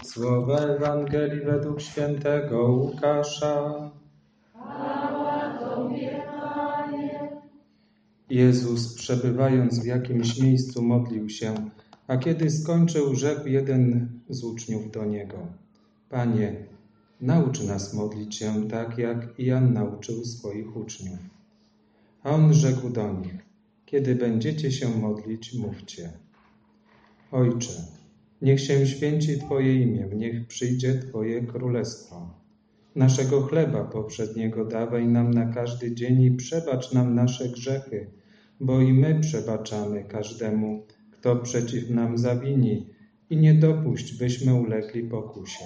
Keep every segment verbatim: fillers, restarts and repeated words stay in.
Słowa Ewangelii według świętego Łukasza. Chwała Tobie, Panie. Jezus, przebywając w jakimś miejscu, modlił się, a kiedy skończył, rzekł jeden z uczniów do Niego: Panie, naucz nas modlić się tak, jak i Jan nauczył swoich uczniów. A On rzekł do nich: Kiedy będziecie się modlić, mówcie: Ojcze, niech się święci Twoje imię, niech przyjdzie Twoje królestwo. Naszego chleba poprzedniego dawaj nam na każdy dzień i przebacz nam nasze grzechy, bo i my przebaczamy każdemu, kto przeciw nam zawini, i nie dopuść, byśmy ulegli pokusie.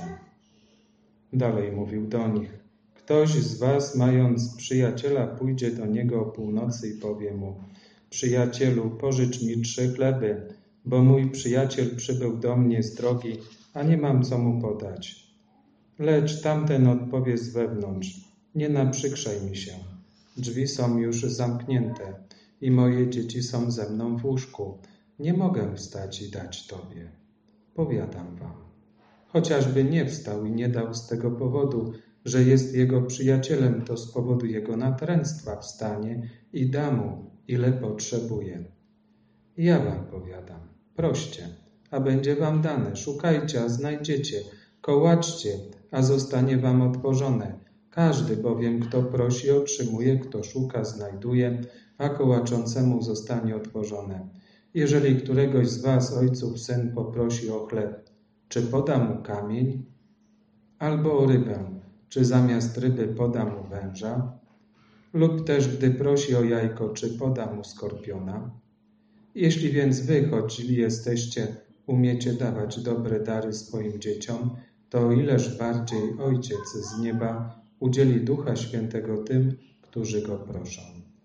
Dalej mówił do nich: Ktoś z was, mając przyjaciela, pójdzie do niego o północy i powie mu: Przyjacielu, pożycz mi trzy chleby, bo mój przyjaciel przybył do mnie z drogi, a nie mam co mu podać. Lecz tamten odpowie z wewnątrz: Nie naprzykrzaj mi się. Drzwi są już zamknięte i moje dzieci są ze mną w łóżku. Nie mogę wstać i dać Tobie. Powiadam wam, chociażby nie wstał i nie dał z tego powodu, że jest jego przyjacielem, to z powodu jego natręctwa wstanie i da mu, ile potrzebuje. Ja wam powiadam, proście, a będzie wam dane, szukajcie, a znajdziecie, kołaczcie, a zostanie wam otworzone. Każdy bowiem, kto prosi, otrzymuje, kto szuka, znajduje, a kołaczącemu zostanie otworzone. Jeżeli któregoś z was, ojców, syn poprosi o chleb, czy poda mu kamień? Albo o rybę, czy zamiast ryby poda mu węża? Lub też, gdy prosi o jajko, czy poda mu skorpiona? Jeśli więc wy, choć źli jesteście, umiecie dawać dobre dary swoim dzieciom, to o ileż bardziej Ojciec z nieba udzieli Ducha Świętego tym, którzy Go proszą.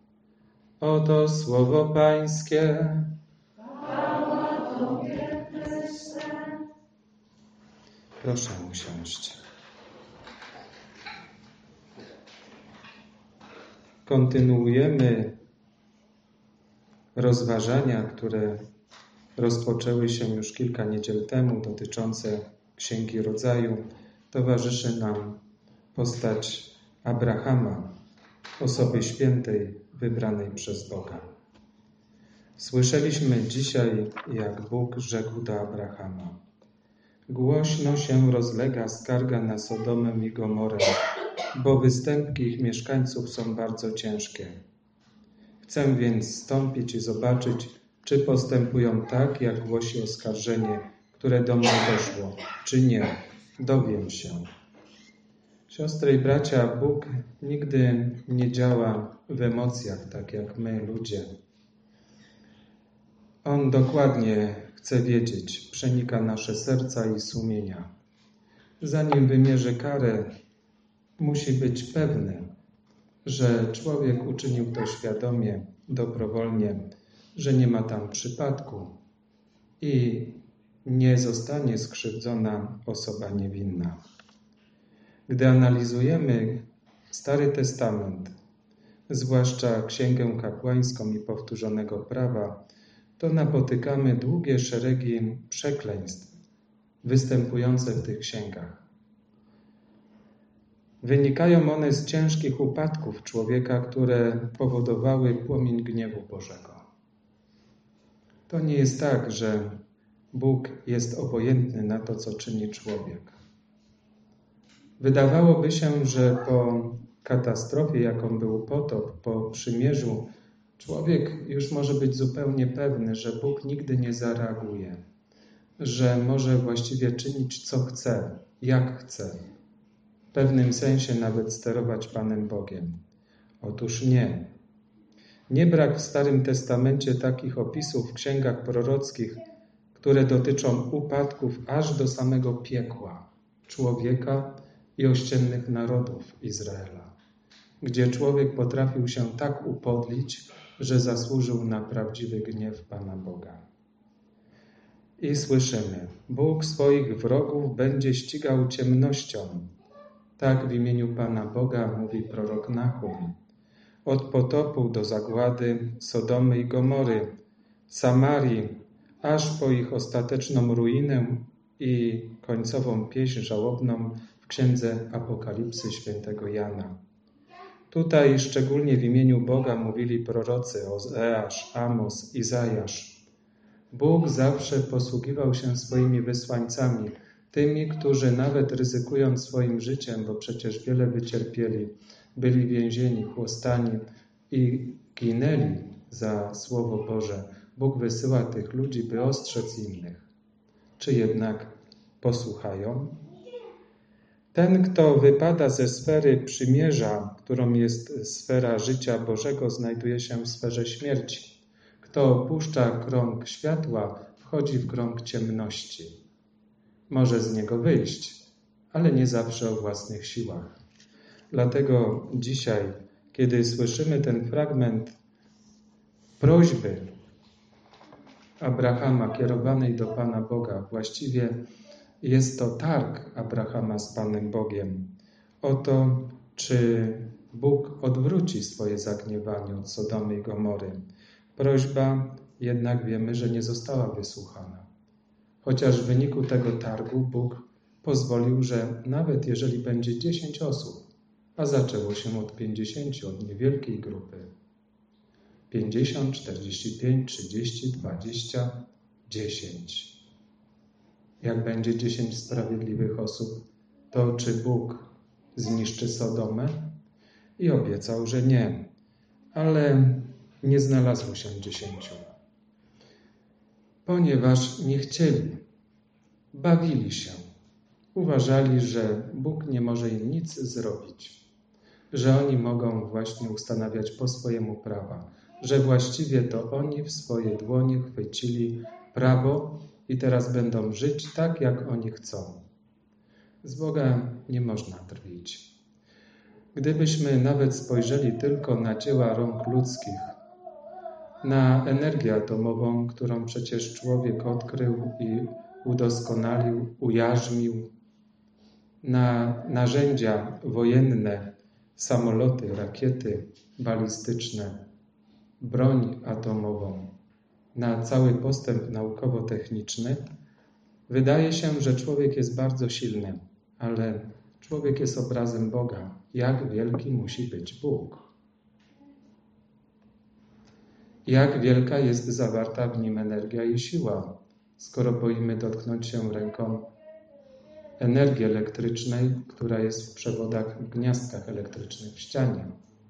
Oto słowo Pańskie. Chwała Tobie, Chryste. Proszę usiąść. Kontynuujemy rozważania, które rozpoczęły się już kilka niedziel temu, dotyczące Księgi Rodzaju. Towarzyszy nam postać Abrahama, osoby świętej wybranej przez Boga. Słyszeliśmy dzisiaj, jak Bóg rzekł do Abrahama: Głośno się rozlega skarga na Sodomę i Gomorę, bo występki ich mieszkańców są bardzo ciężkie. Chcę więc stąpić i zobaczyć, czy postępują tak, jak głosi oskarżenie, które do mnie doszło, czy nie. Dowiem się. Siostry i bracia, Bóg nigdy nie działa w emocjach, tak jak my, ludzie. On dokładnie chce wiedzieć, przenika nasze serca i sumienia. Zanim wymierzy karę, musi być pewny, że człowiek uczynił to świadomie, dobrowolnie, że nie ma tam przypadku i nie zostanie skrzywdzona osoba niewinna. Gdy analizujemy Stary Testament, zwłaszcza Księgę Kapłańską i Powtórzonego Prawa, to napotykamy długie szeregi przekleństw występujące w tych księgach. Wynikają one z ciężkich upadków człowieka, które powodowały płomień gniewu Bożego. To nie jest tak, że Bóg jest obojętny na to, co czyni człowiek. Wydawałoby się, że po katastrofie, jaką był potop, po przymierzu, człowiek już może być zupełnie pewny, że Bóg nigdy nie zareaguje, że może właściwie czynić, co chce, jak chce. W pewnym sensie nawet sterować Panem Bogiem. Otóż nie. Nie brak w Starym Testamencie takich opisów w księgach prorockich, które dotyczą upadków aż do samego piekła człowieka i ościennych narodów Izraela, gdzie człowiek potrafił się tak upodlić, że zasłużył na prawdziwy gniew Pana Boga. I słyszymy: Bóg swoich wrogów będzie ścigał ciemnością. Tak w imieniu Pana Boga mówi prorok Nachum. Od potopu do zagłady Sodomy i Gomory, Samarii, aż po ich ostateczną ruinę i końcową pieśń żałobną w Księdze Apokalipsy świętego Jana. Tutaj szczególnie w imieniu Boga mówili prorocy Ozeasz, Amos, Izajasz. Bóg zawsze posługiwał się swoimi wysłańcami, tymi, którzy nawet ryzykując swoim życiem, bo przecież wiele wycierpieli, byli więzieni, chłostani i ginęli za Słowo Boże. Bóg wysyła tych ludzi, by ostrzec innych. Czy jednak posłuchają? Ten, kto wypada ze sfery przymierza, którą jest sfera życia Bożego, znajduje się w sferze śmierci. Kto opuszcza krąg światła, wchodzi w krąg ciemności. Może z niego wyjść, ale nie zawsze o własnych siłach. Dlatego dzisiaj, kiedy słyszymy ten fragment prośby Abrahama kierowanej do Pana Boga, właściwie jest to targ Abrahama z Panem Bogiem o to, czy Bóg odwróci swoje zagniewanie od Sodomy i Gomory. Prośba jednak wiemy, że nie została wysłuchana. Chociaż w wyniku tego targu Bóg pozwolił, że nawet jeżeli będzie dziesięć osób, a zaczęło się od pięćdziesięciu, od niewielkiej grupy, pięćdziesiąt, czterdzieści pięć, trzydzieści, dwadzieścia, dziesięć. Jak będzie dziesięć sprawiedliwych osób, to czy Bóg zniszczy Sodomę? I obiecał, że nie, ale nie znalazło się dziesięciu. Ponieważ nie chcieli, bawili się, uważali, że Bóg nie może im nic zrobić, że oni mogą właśnie ustanawiać po swojemu prawa, że właściwie to oni w swoje dłonie chwycili prawo i teraz będą żyć tak, jak oni chcą. Z Boga nie można drwić. Gdybyśmy nawet spojrzeli tylko na dzieła rąk ludzkich, na energię atomową, którą przecież człowiek odkrył i udoskonalił, ujarzmił, na narzędzia wojenne, samoloty, rakiety balistyczne, broń atomową, na cały postęp naukowo-techniczny, wydaje się, że człowiek jest bardzo silny, ale człowiek jest obrazem Boga. Jak wielki musi być Bóg? Jak wielka jest zawarta w nim energia i siła, skoro boimy dotknąć się ręką energii elektrycznej, która jest w przewodach, w gniazdkach elektrycznych w ścianie.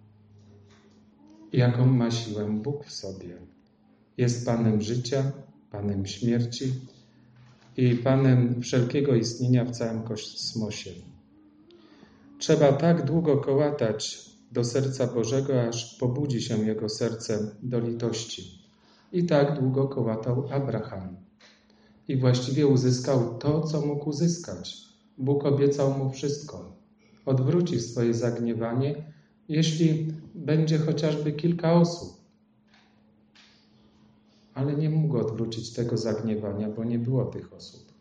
Jaką ma siłę Bóg w sobie? Jest Panem życia, Panem śmierci i Panem wszelkiego istnienia w całym kosmosie. Trzeba tak długo kołatać do serca Bożego, aż pobudzi się jego serce do litości. I tak długo kołatał Abraham. I właściwie uzyskał to, co mógł uzyskać. Bóg obiecał mu wszystko. Odwróci swoje zagniewanie, jeśli będzie chociażby kilka osób. Ale nie mógł odwrócić tego zagniewania, bo nie było tych osób.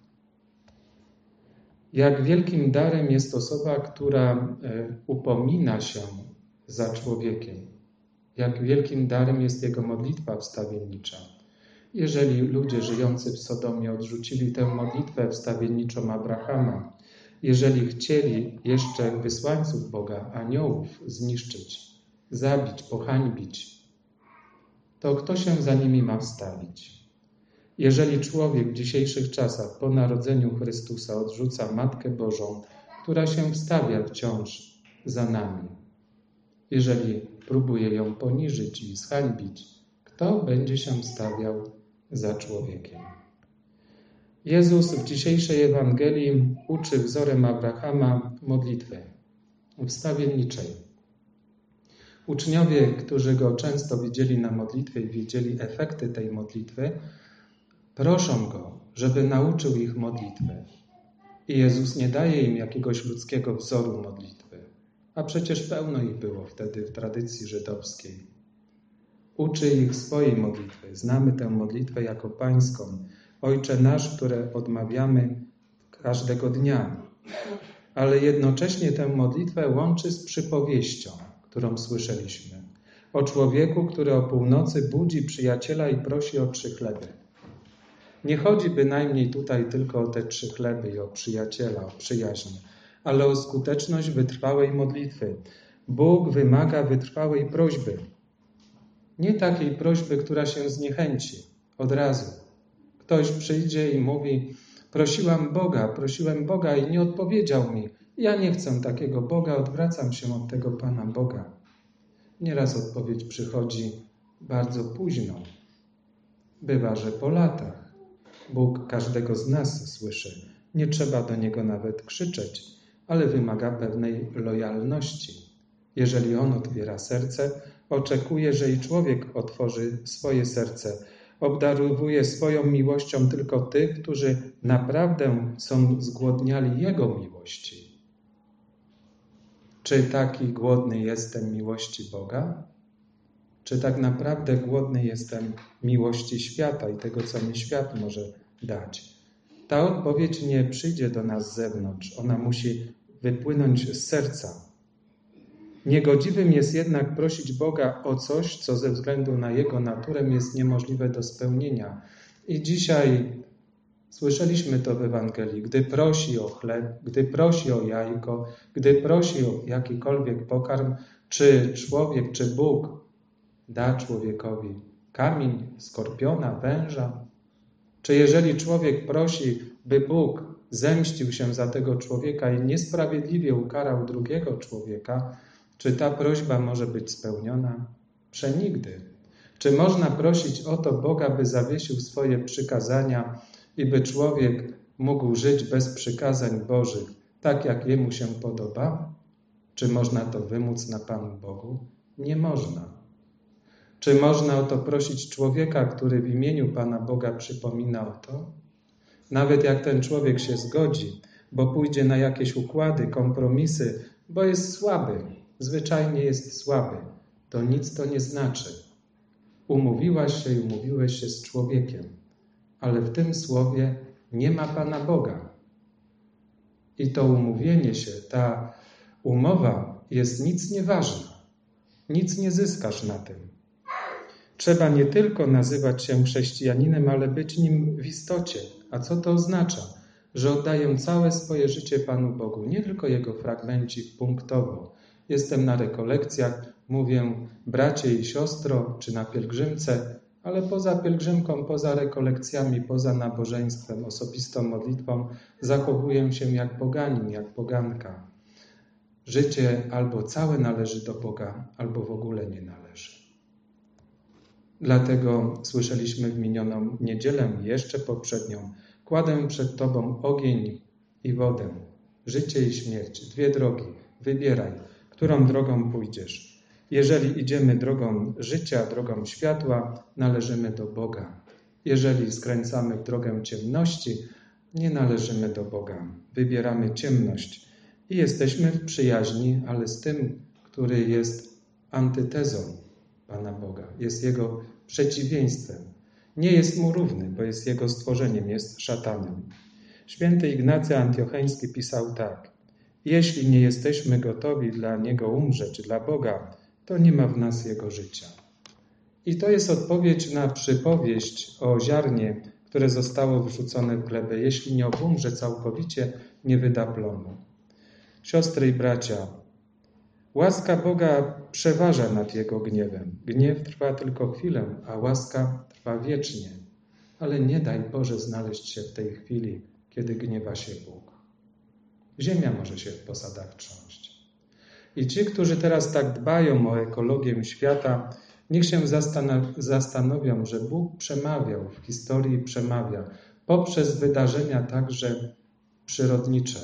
Jak wielkim darem jest osoba, która upomina się za człowiekiem. Jak wielkim darem jest jego modlitwa wstawiennicza. Jeżeli ludzie żyjący w Sodomie odrzucili tę modlitwę wstawienniczą Abrahama, jeżeli chcieli jeszcze wysłańców Boga, aniołów zniszczyć, zabić, pohańbić, to kto się za nimi ma wstawić? Jeżeli człowiek w dzisiejszych czasach po narodzeniu Chrystusa odrzuca Matkę Bożą, która się wstawia wciąż za nami, jeżeli próbuje ją poniżyć i zhańbić, kto będzie się stawiał za człowiekiem? Jezus w dzisiejszej Ewangelii uczy wzorem Abrahama modlitwy wstawienniczej. Uczniowie, którzy go często widzieli na modlitwie i widzieli efekty tej modlitwy, proszą go, żeby nauczył ich modlitwy. I Jezus nie daje im jakiegoś ludzkiego wzoru modlitwy, a przecież pełno ich było wtedy w tradycji żydowskiej. Uczy ich swojej modlitwy. Znamy tę modlitwę jako pańską. Ojcze nasz, które odmawiamy każdego dnia. Ale jednocześnie tę modlitwę łączy z przypowieścią, którą słyszeliśmy. O człowieku, który o północy budzi przyjaciela i prosi o trzy chleby. Nie chodzi bynajmniej tutaj tylko o te trzy chleby i o przyjaciela, o przyjaźń, ale o skuteczność wytrwałej modlitwy. Bóg wymaga wytrwałej prośby. Nie takiej prośby, która się zniechęci od razu. Ktoś przyjdzie i mówi: prosiłam Boga, prosiłem Boga i nie odpowiedział mi. Ja nie chcę takiego Boga, odwracam się od tego Pana Boga. Nieraz odpowiedź przychodzi bardzo późno. Bywa, że po latach. Bóg każdego z nas słyszy. Nie trzeba do Niego nawet krzyczeć, ale wymaga pewnej lojalności. Jeżeli On otwiera serce, oczekuje, że i człowiek otworzy swoje serce. Obdarowuje swoją miłością tylko tych, którzy naprawdę są zgłodniali Jego miłości. Czy taki głodny jestem miłości Boga? Czy tak naprawdę głodny jestem miłości świata i tego, co mi świat może dać? Ta odpowiedź nie przyjdzie do nas z zewnątrz. Ona musi wypłynąć z serca. Niegodziwym jest jednak prosić Boga o coś, co ze względu na Jego naturę jest niemożliwe do spełnienia. I dzisiaj słyszeliśmy to w Ewangelii. Gdy prosi o chleb, gdy prosi o jajko, gdy prosi o jakikolwiek pokarm, czy człowiek, czy Bóg da człowiekowi kamień, skorpiona, węża? Czy jeżeli człowiek prosi, by Bóg zemścił się za tego człowieka i niesprawiedliwie ukarał drugiego człowieka, czy ta prośba może być spełniona? Przenigdy. Czy można prosić o to Boga, by zawiesił swoje przykazania i by człowiek mógł żyć bez przykazań Bożych, tak jak jemu się podoba? Czy można to wymóc na Panu Bogu? Nie można. Czy można o to prosić człowieka, który w imieniu Pana Boga przypomina o to? Nawet jak ten człowiek się zgodzi, bo pójdzie na jakieś układy, kompromisy, bo jest słaby, zwyczajnie jest słaby, to nic to nie znaczy. Umówiłaś się i umówiłeś się z człowiekiem, ale w tym słowie nie ma Pana Boga. I to umówienie się, ta umowa jest nic nieważna. Nic nie zyskasz na tym. Trzeba nie tylko nazywać się chrześcijaninem, ale być nim w istocie. A co to oznacza? Że oddaję całe swoje życie Panu Bogu, nie tylko Jego fragmencik punktowo. Jestem na rekolekcjach, mówię bracie i siostro, czy na pielgrzymce, ale poza pielgrzymką, poza rekolekcjami, poza nabożeństwem, osobistą modlitwą zachowuję się jak poganin, jak poganka. Życie albo całe należy do Boga, albo w ogóle nie należy. Dlatego słyszeliśmy w minioną niedzielę, jeszcze poprzednią: kładę przed Tobą ogień i wodę, życie i śmierć, dwie drogi, wybieraj, którą drogą pójdziesz. Jeżeli idziemy drogą życia, drogą światła, należymy do Boga. Jeżeli skręcamy w drogę ciemności, nie należymy do Boga. Wybieramy ciemność i jesteśmy w przyjaźni, ale z tym, który jest antytezą Pana Boga, jest Jego przeciwieństwem. Nie jest Mu równy, bo jest Jego stworzeniem, jest szatanem. Święty Ignacy Antiocheński pisał tak: jeśli nie jesteśmy gotowi dla Niego umrzeć, dla Boga, to nie ma w nas Jego życia. I to jest odpowiedź na przypowieść o ziarnie, które zostało wrzucone w glebę. Jeśli nie obumrze całkowicie, nie wyda plomu. Siostry i bracia, łaska Boga przeważa nad Jego gniewem. Gniew trwa tylko chwilę, a łaska trwa wiecznie. Ale nie daj Boże znaleźć się w tej chwili, kiedy gniewa się Bóg. Ziemia może się w posadach trząść. I ci, którzy teraz tak dbają o ekologię świata, niech się zastanowią, że Bóg przemawiał w historii, przemawia poprzez wydarzenia także przyrodnicze.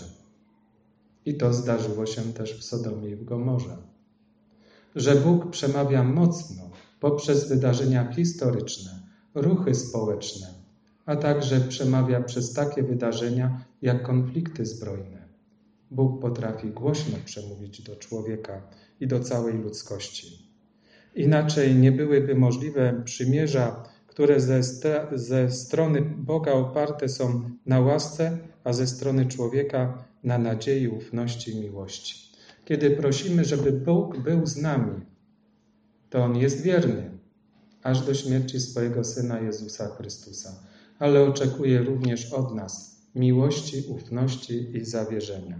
I to zdarzyło się też w Sodomie i w Gomorze. Że Bóg przemawia mocno poprzez wydarzenia historyczne, ruchy społeczne, a także przemawia przez takie wydarzenia jak konflikty zbrojne. Bóg potrafi głośno przemówić do człowieka i do całej ludzkości. Inaczej nie byłyby możliwe przymierza, które ze, st- ze strony Boga oparte są na łasce, a ze strony człowieka na nadziei, ufności i miłości. Kiedy prosimy, żeby Bóg był z nami, to On jest wierny, aż do śmierci swojego Syna Jezusa Chrystusa. ale oczekuje również od nas miłości, ufności i zawierzenia.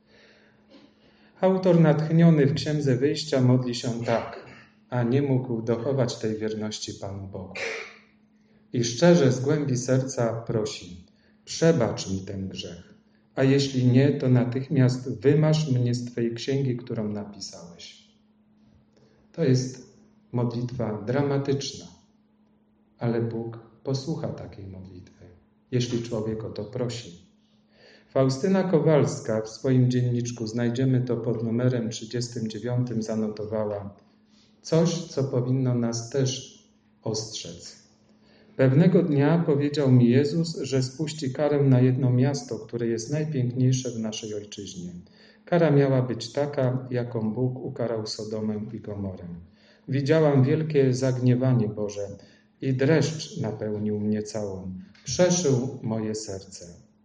Autor natchniony w Księdze Wyjścia modli się tak, a nie mógł dochować tej wierności Panu Bogu. I szczerze z głębi serca prosi: przebacz mi ten grzech, a jeśli nie, to natychmiast wymaż mnie z Twej księgi, którą napisałeś. To jest modlitwa dramatyczna, ale Bóg posłucha takiej modlitwy, jeśli człowiek o to prosi. Faustyna Kowalska w swoim dzienniczku, znajdziemy to pod numerem trzydziestym dziewiątym, zanotowała coś, co powinno nas też ostrzec. Pewnego dnia powiedział mi Jezus, że spuści karę na jedno miasto, które jest najpiękniejsze w naszej ojczyźnie. Kara miała być taka, jaką Bóg ukarał Sodomę i Gomorę. Widziałam wielkie zagniewanie Boże i dreszcz napełnił mnie całą. Przeszył moje serce.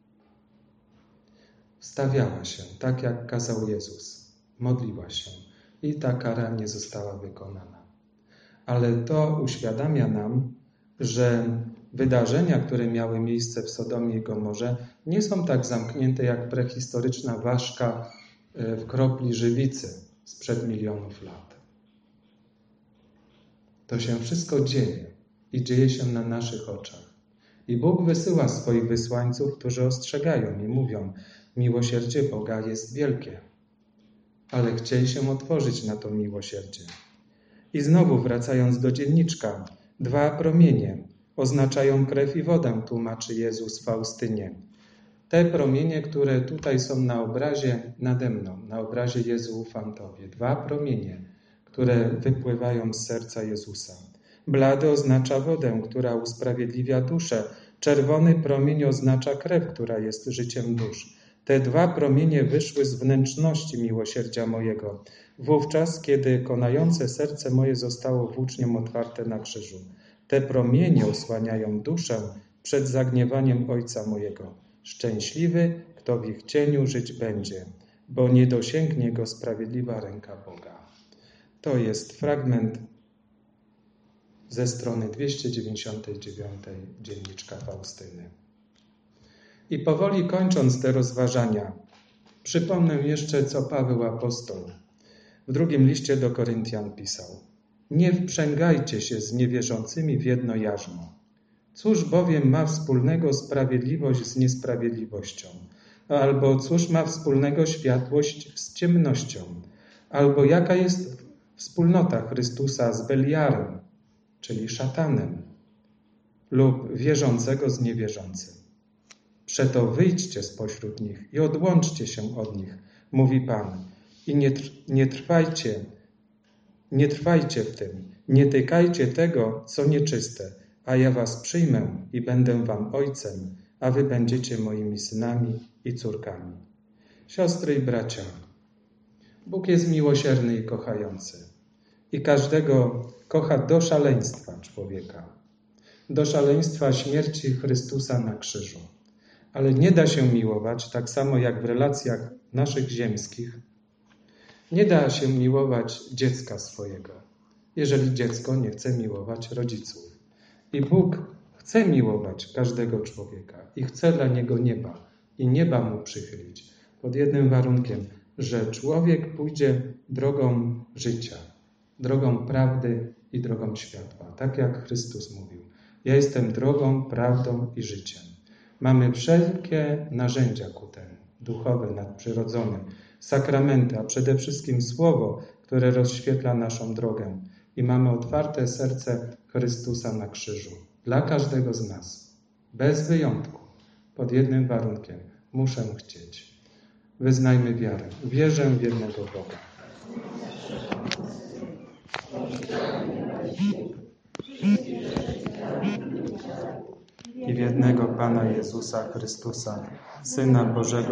Wstawiała się, tak jak kazał Jezus. Modliła się i ta kara nie została wykonana. Ale to uświadamia nam, że wydarzenia, które miały miejsce w Sodomie i Gomorze, nie są tak zamknięte jak prehistoryczna ważka w kropli żywicy sprzed milionów lat. To się wszystko dzieje i dzieje się na naszych oczach. I Bóg wysyła swoich wysłańców, którzy ostrzegają i mówią: miłosierdzie Boga jest wielkie, ale chcieli się otworzyć na to miłosierdzie. I znowu wracając do dzienniczka, dwa promienie oznaczają krew i wodę, tłumaczy Jezus Faustynie. Te promienie, które tutaj są na obrazie nade mną, na obrazie Jezu ufam Tobie. Dwa promienie, które wypływają z serca Jezusa. Blady oznacza wodę, która usprawiedliwia duszę. Czerwony promień oznacza krew, która jest życiem dusz. Te dwa promienie wyszły z wnętrzności miłosierdzia mojego, wówczas, kiedy konające serce moje zostało włócznią otwarte na krzyżu. Te promienie osłaniają duszę przed zagniewaniem Ojca mojego. Szczęśliwy, kto w ich cieniu żyć będzie, bo nie dosięgnie go sprawiedliwa ręka Boga. To jest fragment ze strony dwieście dziewięćdziesiątej dziewiątej dzienniczka Faustyny. I powoli kończąc te rozważania, przypomnę jeszcze, co Paweł apostoł w drugim liście do Koryntian pisał. Nie wprzęgajcie się z niewierzącymi w jedno jarzmo. Cóż bowiem ma wspólnego sprawiedliwość z niesprawiedliwością? Albo cóż ma wspólnego światłość z ciemnością? Albo jaka jest wspólnota Chrystusa z Beliarem, czyli szatanem, lub wierzącego z niewierzącym? Przeto wyjdźcie spośród nich i odłączcie się od nich, mówi Pan, i nie, nie trwajcie, nie trwajcie w tym, nie tykajcie tego, co nieczyste, a ja was przyjmę i będę wam ojcem, a wy będziecie moimi synami i córkami. Siostry i bracia, Bóg jest miłosierny i kochający i każdego kocha do szaleństwa człowieka, do szaleństwa śmierci Chrystusa na krzyżu. Ale nie da się miłować, tak samo jak w relacjach naszych ziemskich, nie da się miłować dziecka swojego, jeżeli dziecko nie chce miłować rodziców. I Bóg chce miłować każdego człowieka i chce dla niego nieba i nieba mu przychylić, pod jednym warunkiem, że człowiek pójdzie drogą życia, drogą prawdy i drogą światła, tak jak Chrystus mówił. Ja jestem drogą, prawdą i życiem. Mamy wszelkie narzędzia ku temu, duchowe, nadprzyrodzone, sakramenty, a przede wszystkim Słowo, które rozświetla naszą drogę. I mamy otwarte serce Chrystusa na krzyżu. Dla każdego z nas. Bez wyjątku. Pod jednym warunkiem. Muszę chcieć. Wyznajmy wiarę. Wierzę w jednego Boga. I w jednego Pana Jezusa Chrystusa, Syna Bożego,